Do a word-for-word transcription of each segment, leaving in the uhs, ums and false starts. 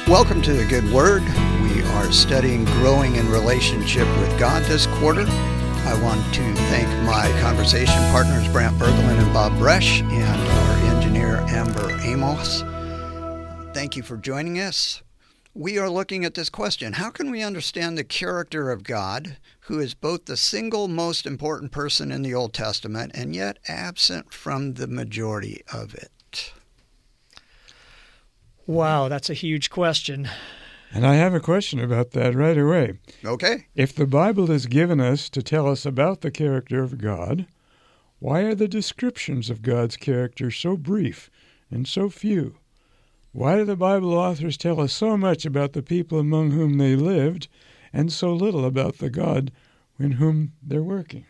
Welcome to The Good Word. We are studying growing in relationship with God this quarter. I want to thank my conversation partners, Brant Berglund and Bob Bresch, and our engineer, Amber Amos. Thank you for joining us. We are looking at this question: how can we understand the character of God, who is both the single most important person in the Old Testament and yet absent from the majority of it? Wow, that's a huge question. And I have a question about that right away. Okay. If the Bible is given us to tell us about the character of God, why are the descriptions of God's character so brief and so few? Why do the Bible authors tell us so much about the people among whom they lived and so little about the God in whom they're working?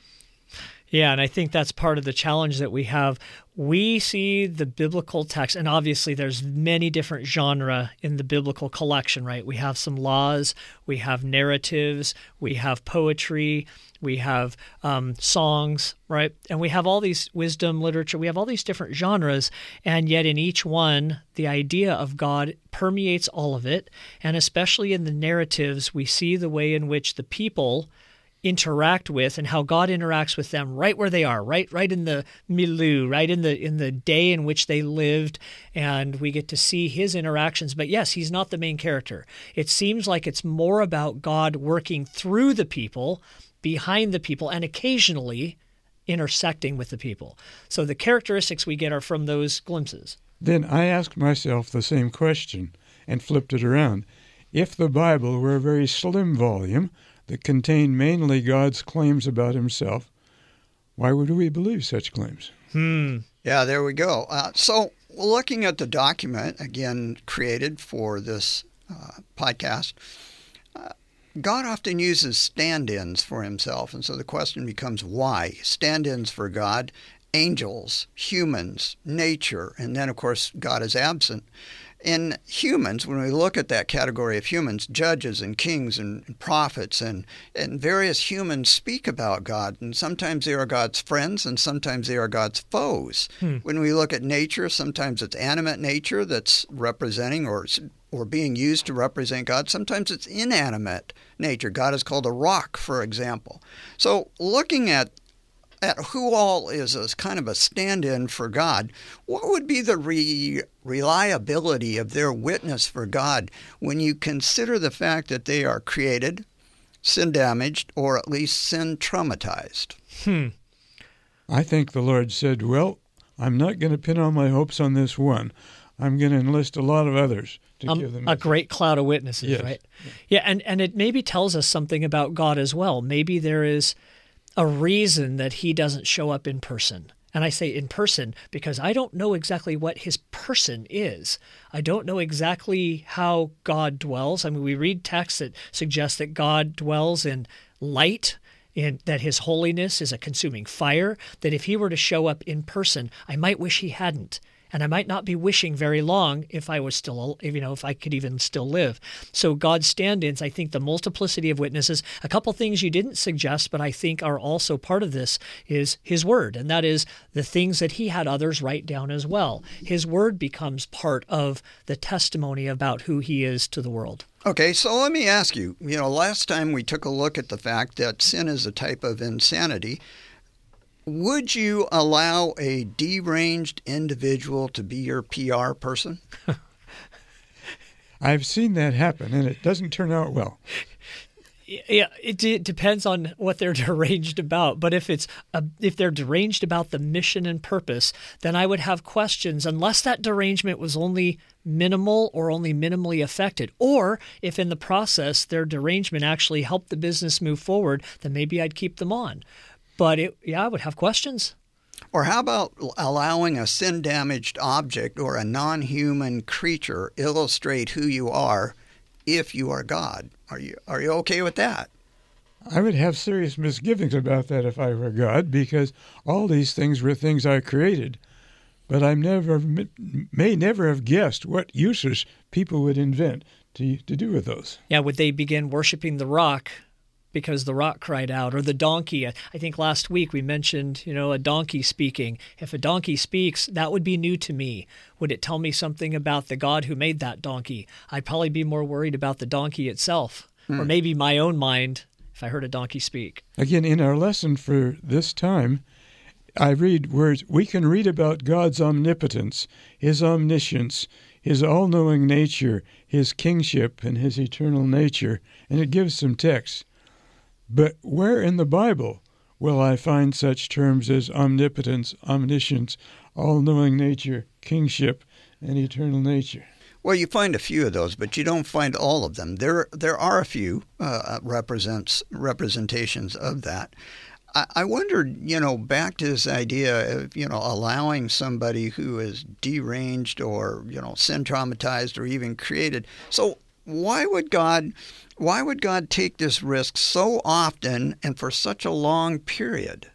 Yeah, and I think that's part of the challenge that we have. We see the biblical text, and obviously there's many different genres in the biblical collection, right? We have some laws, we have narratives, we have poetry, we have um, songs, right? And we have all these wisdom, literature, we have all these different genres, and yet in each one, the idea of God permeates all of it, and especially in the narratives, we see the way in which the people interact with and how God interacts with them right where they are, right right in the milieu, right in the in the day in which they lived, and we get to see his interactions. But yes, he's not the main character. It seems like it's more about God working through the people, behind the people, and occasionally intersecting with the people. So the characteristics we get are from those glimpses. Then I asked myself the same question and flipped it around. If the Bible were a very slim volume that contained mainly God's claims about himself, why would we believe such claims? Hmm. Yeah, there we go. Uh, so looking at the document, again, created for this uh, podcast, uh, God often uses stand-ins for himself. And so the question becomes why? Stand-ins for God, angels, humans, nature, and then, of course, God is absent. In humans, when we look at that category of humans, judges and kings and prophets and, and various humans speak about God, and sometimes they are God's friends and sometimes they are God's foes. Hmm. When we look at nature, sometimes it's animate nature that's representing or or being used to represent God. Sometimes it's inanimate nature. God is called a rock, for example. So looking at at who all is a kind of a stand-in for God, what would be the re- reliability of their witness for God when you consider the fact that they are created, sin-damaged, or at least sin-traumatized? Hmm. I think the Lord said, well, I'm not going to pin all my hopes on this one. I'm going to enlist a lot of others to um, give them a great cloud of witnesses, yes. right? Yeah, and, and it maybe tells us something about God as well. Maybe there is a reason that he doesn't show up in person. And I say in person because I don't know exactly what his person is. I don't know exactly how God dwells. I mean, we read texts that suggest that God dwells in light, in that his holiness is a consuming fire, that if he were to show up in person, I might wish he hadn't. And I might not be wishing very long if I was still, you know, if I could even still live. So God's stand-ins, I think the multiplicity of witnesses, a couple things you didn't suggest, but I think are also part of this is his word. And that is the things that he had others write down as well. His word becomes part of the testimony about who he is to the world. Okay, so let me ask you, you know, last time we took a look at the fact that sin is a type of insanity. Would you allow a deranged individual to be your P R person? I've seen that happen, and it doesn't turn out well. Yeah, it, d- it depends on what they're deranged about. But if it's a, if they're deranged about the mission and purpose, then I would have questions unless that derangement was only minimal or only minimally affected. Or if in the process their derangement actually helped the business move forward, then maybe I'd keep them on. But it, yeah, I would have questions. Or how about allowing a sin-damaged object or a non-human creature illustrate who you are if you are God? Are you are you okay with that? I would have serious misgivings about that if I were God, because all these things were things I created. But I never may never have guessed what uses people would invent to to do with those. Yeah, would they begin worshiping the rock because the rock cried out, or the donkey. I think last week we mentioned, you know, a donkey speaking. If a donkey speaks, that would be new to me. Would it tell me something about the God who made that donkey? I'd probably be more worried about the donkey itself, hmm. or maybe my own mind if I heard a donkey speak. Again, in our lesson for this time, I read words. We can read about God's omnipotence, his omniscience, his all-knowing nature, his kingship, and his eternal nature, and it gives some text. But where in the Bible will I find such terms as omnipotence, omniscience, all-knowing nature, kingship, and eternal nature? Well, you find a few of those, but you don't find all of them. There, there are a few uh, represents representations of that. I, I wondered, you know, back to this idea of, you know, allowing somebody who is deranged or, you know, sin traumatized or even created. So why would God, why would God take this risk so often and for such a long period?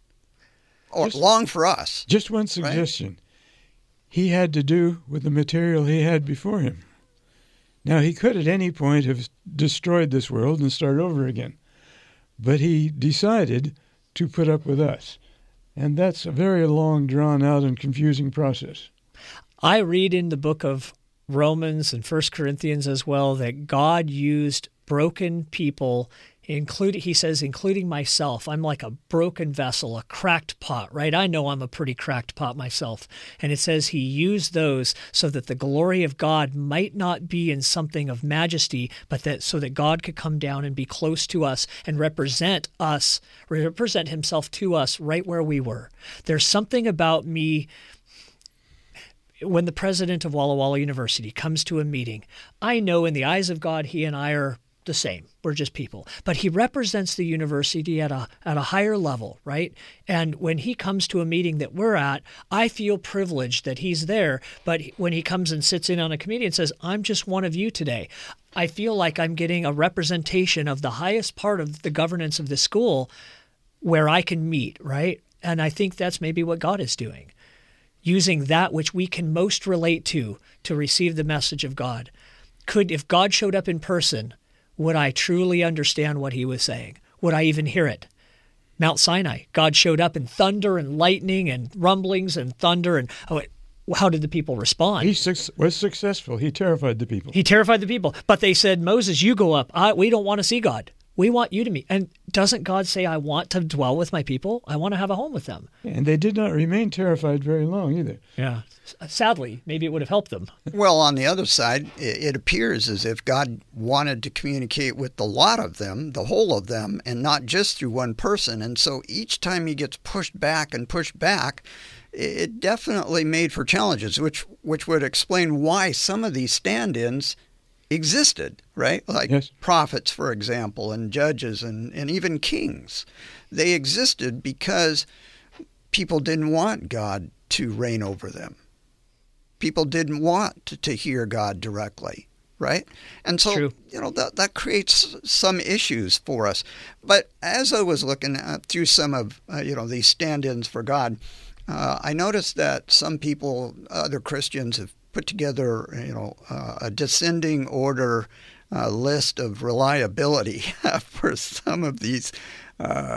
Or just, long for us. Just one suggestion. Right? He had to do with the material he had before him. Now, he could at any point have destroyed this world and start over again. But he decided to put up with us. And that's a very long, drawn-out, and confusing process. I read in the book of Romans and First Corinthians as well that God used broken people, including, he says, including myself. I'm like a broken vessel, a cracked pot, right? I know I'm a pretty cracked pot myself. And it says he used those so that the glory of God might not be in something of majesty, but that so that God could come down and be close to us and represent us, represent himself to us right where we were. There's something about me. When the president of Walla Walla University comes to a meeting, I know in the eyes of God, he and I are the same. We're just people. But he represents the university at a at a higher level, right? And when he comes to a meeting that we're at, I feel privileged that he's there. But when he comes and sits in on a committee and says, I'm just one of you today, I feel like I'm getting a representation of the highest part of the governance of the school where I can meet, right? And I think that's maybe what God is doing, using that which we can most relate to to receive the message of God. Could, if God showed up in person, would I truly understand what he was saying? Would I even hear it? Mount Sinai, God showed up in thunder and lightning and rumblings and thunder. And oh, how did the people respond? He su- was successful. He terrified the people. He terrified the people. But they said, Moses, you go up. I, we don't want to see God. We want you to meet. And doesn't God say, I want to dwell with my people? I want to have a home with them. And they did not remain terrified very long either. Yeah. Sadly, maybe it would have helped them. Well, on the other side, it appears as if God wanted to communicate with the lot of them, the whole of them, and not just through one person. And so each time he gets pushed back and pushed back, it definitely made for challenges, which which would explain why some of these stand-ins existed, right? Like yes. prophets, for example, and judges and, and even kings. They existed because people didn't want God to reign over them. People didn't want to, to hear God directly, right? And so, True. you know, that, that creates some issues for us. But as I was looking at, through some of, uh, you know, these stand-ins for God, uh, I noticed that some people, other Christians, have put together, you know, uh, a descending order uh, list of reliability for some of these uh,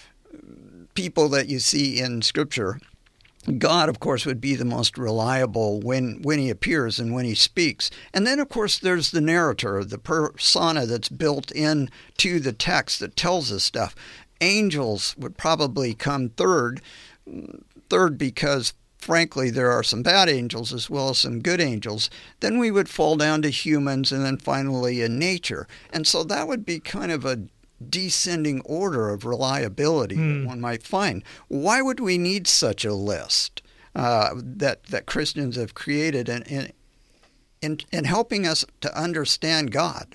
people that you see in Scripture. God, of course, would be the most reliable when, when he appears and when he speaks. And then, of course, there's the narrator, the persona that's built in to the text that tells us stuff. Angels would probably come third, third because frankly, there are some bad angels as well as some good angels. Then we would fall down to humans and then finally in nature. And so that would be kind of a descending order of reliability mm. that one might find. Why would we need such a list uh, that, that Christians have created in, in, in, in helping us to understand God?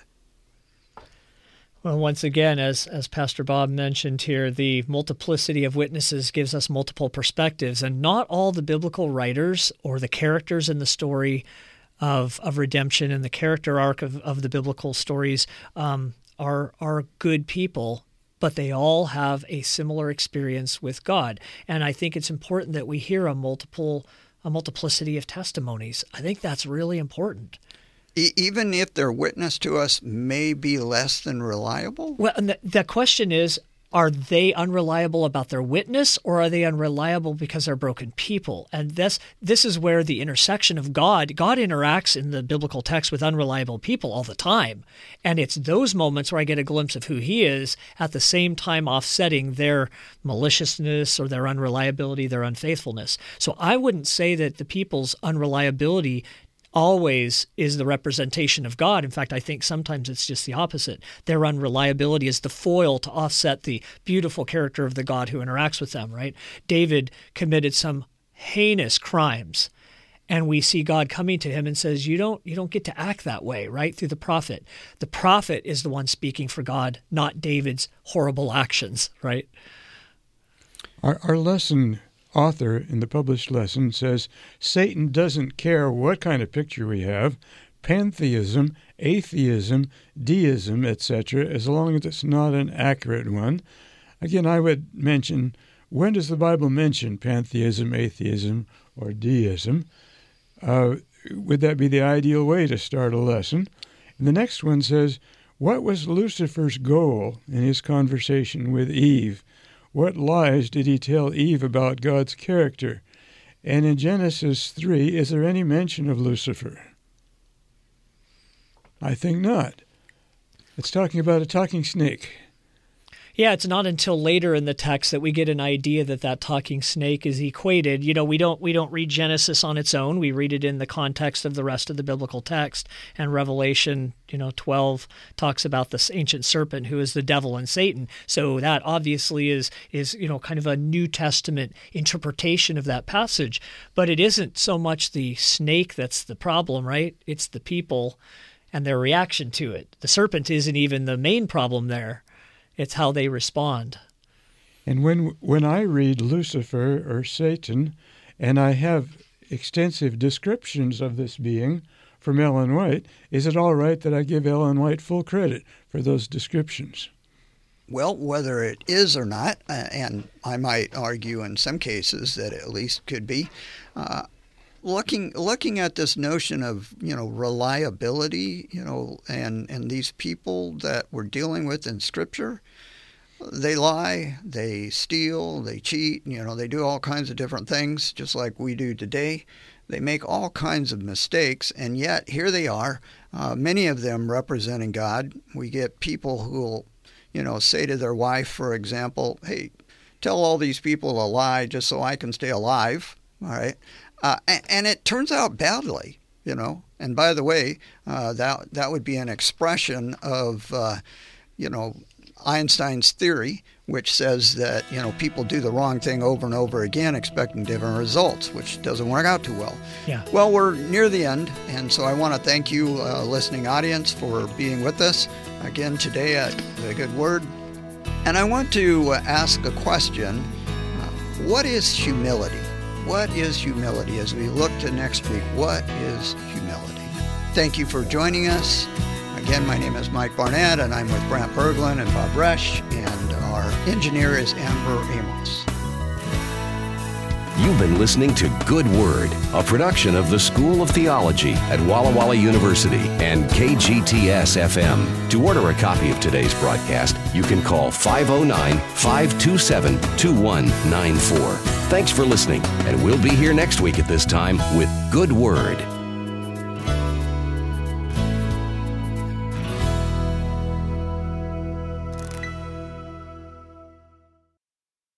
Well, once again, as as Pastor Bob mentioned here, the multiplicity of witnesses gives us multiple perspectives, and not all the biblical writers or the characters in the story of of redemption and the character arc of, of the biblical stories um, are are good people, but they all have a similar experience with God. And I think it's important that we hear a multiple a multiplicity of testimonies. I think that's really important. E- even if their witness to us may be less than reliable? Well, and the, the question is, are they unreliable about their witness, or are they unreliable because they're broken people? And this this is where the intersection of God, God interacts in the biblical text with unreliable people all the time. And it's those moments where I get a glimpse of who he is, at the same time offsetting their maliciousness or their unreliability, their unfaithfulness. So I wouldn't say that the people's unreliability always is the representation of God. In fact, I think sometimes it's just the opposite. Their unreliability is the foil to offset the beautiful character of the God who interacts with them, right? David committed some heinous crimes, and we see God coming to him and says, you don't you don't get to act that way, right? Through the prophet. The prophet is the one speaking for God, not David's horrible actions, right? Our, our lesson author in the published lesson says Satan doesn't care what kind of picture we have, pantheism, atheism, deism, et cetera, as long as it's not an accurate one. Again, I would mention, when does the Bible mention pantheism, atheism, or deism? Uh, would that be the ideal way to start a lesson? And the next one says, what was Lucifer's goal in his conversation with Eve? What lies did he tell Eve about God's character? And in Genesis three, is there any mention of Lucifer? I think not. It's talking about a talking snake. Yeah, it's not until later in the text that we get an idea that that talking snake is equated. You know, we don't we don't read Genesis on its own. We read it in the context of the rest of the biblical text. And Revelation, you know, twelve talks about this ancient serpent who is the devil and Satan. So that obviously is is you know kind of a New Testament interpretation of that passage. But it isn't so much the snake that's the problem, right? It's the people and their reaction to it. The serpent isn't even the main problem there. It's how they respond. And when when I read Lucifer or Satan, and I have extensive descriptions of this being from Ellen White, is it all right that I give Ellen White full credit for those descriptions? Well, whether it is or not, uh, and I might argue in some cases that it at least could be, uh, looking looking at this notion of, you know, reliability, you know, and, and these people that we're dealing with in Scripture, they lie, they steal, they cheat, you know, they do all kinds of different things, just like we do today. They make all kinds of mistakes, and yet here they are, uh, many of them representing God. We get people who will, you know, say to their wife, for example, hey, tell all these people a lie just so I can stay alive, all right? Uh, and, and it turns out badly, you know. And by the way, uh, that that would be an expression of, uh, you know, Einstein's theory, which says that, you know, people do the wrong thing over and over again, expecting different results, which doesn't work out too well. Yeah. Well, we're near the end, and so I want to thank you, uh, listening audience, for being with us again today at The Good Word. And I want to uh, ask a question: uh, what is humility? What is humility? As we look to next week, what is humility? Thank you for joining us. Again, my name is Mike Barnett, and I'm with Brant Berglund and Bob Resch, and our engineer is Amber Amos. You've been listening to Good Word, a production of the School of Theology at Walla Walla University and K G T S F M. To order a copy of today's broadcast, you can call five oh nine, five two seven, two one nine four. Thanks for listening, and we'll be here next week at this time with Good Word.